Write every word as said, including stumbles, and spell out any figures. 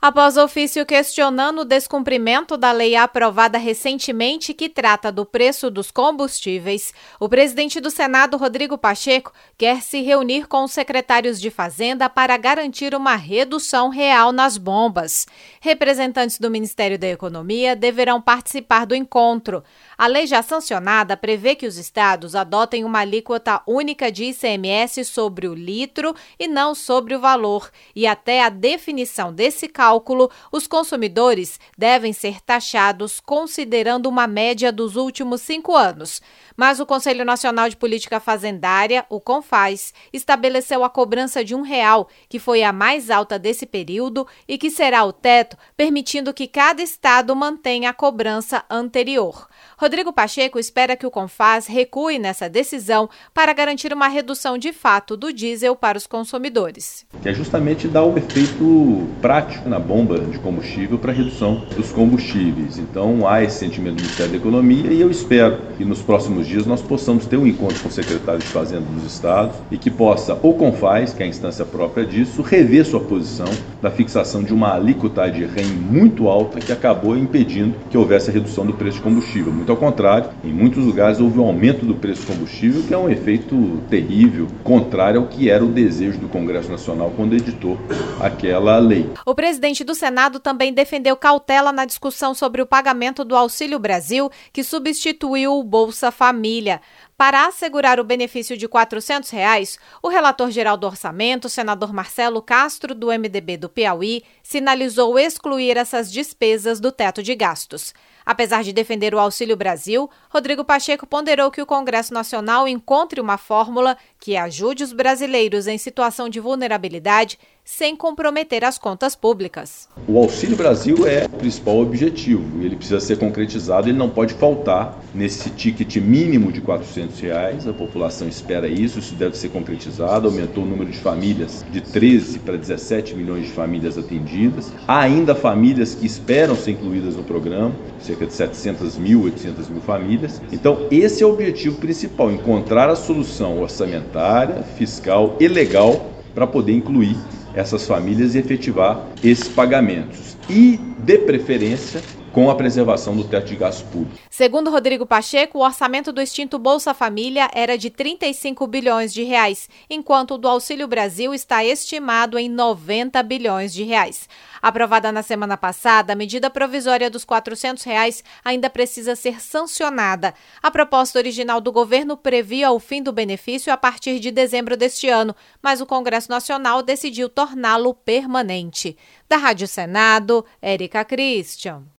Após ofício questionando o descumprimento da lei aprovada recentemente que trata do preço dos combustíveis, o presidente do Senado, Rodrigo Pacheco, quer se reunir com os secretários de Fazenda para garantir uma redução real nas bombas. Representantes do Ministério da Economia deverão participar do encontro. A lei já sancionada prevê que os estados adotem uma alíquota única de I C M S sobre o litro e não sobre o valor, e até a definição desse cálculo, os consumidores devem ser taxados considerando uma média dos últimos cinco anos. Mas o Conselho Nacional de Política Fazendária, o CONFAS, estabeleceu a cobrança de um real, que foi a mais alta desse período e que será o teto, permitindo que cada estado mantenha a cobrança anterior. Rodrigo Pacheco espera que o CONFAS recue nessa decisão para garantir uma redução de fato do diesel para os consumidores. Que é justamente dar o efeito prático na bomba de combustível para a redução dos combustíveis. Então há esse sentimento do Ministério da Economia e eu espero que nos próximos dias nós possamos ter um encontro com o secretário de Fazenda dos estados e que possa o CONFAS, que é a instância própria disso, rever sua posição da fixação de uma alíquota de R E M muito alta que acabou impedindo que houvesse a redução do preço de combustível. Muito ao contrário, em muitos lugares houve um aumento do preço do combustível, que é um efeito terrível, contrário ao que era o desejo do Congresso Nacional quando editou aquela lei. O presidente do Senado também defendeu cautela na discussão sobre o pagamento do Auxílio Brasil, que substituiu o Bolsa Família. Para assegurar o benefício de quatrocentos reais, o relator-geral do orçamento, o senador Marcelo Castro, do M D B do Piauí, sinalizou excluir essas despesas do teto de gastos. Apesar de defender o Auxílio Brasil, Rodrigo Pacheco ponderou que o Congresso Nacional encontre uma fórmula que ajude os brasileiros em situação de vulnerabilidade sem comprometer as contas públicas. O Auxílio Brasil é o principal objetivo, ele precisa ser concretizado, ele não pode faltar nesse ticket mínimo de quatrocentos reais, a população espera isso, isso deve ser concretizado, aumentou o número de famílias de treze para dezessete milhões de famílias atendidas, há ainda famílias que esperam ser incluídas no programa, cerca de setecentas mil, oitocentas mil famílias, então esse é o objetivo principal, encontrar a solução orçamentária, fiscal e legal para poder incluir essas famílias e efetivar esses pagamentos. E, de preferência, com a preservação do teto de gasto público. Segundo Rodrigo Pacheco, o orçamento do extinto Bolsa Família era de trinta e cinco bilhões de reais, enquanto o do Auxílio Brasil está estimado em noventa bilhões de reais. Aprovada na semana passada, a medida provisória dos quatrocentos reais ainda precisa ser sancionada. A proposta original do governo previa o fim do benefício a partir de dezembro deste ano, mas o Congresso Nacional decidiu torná-lo permanente. Da Rádio Senado, Érica Christian.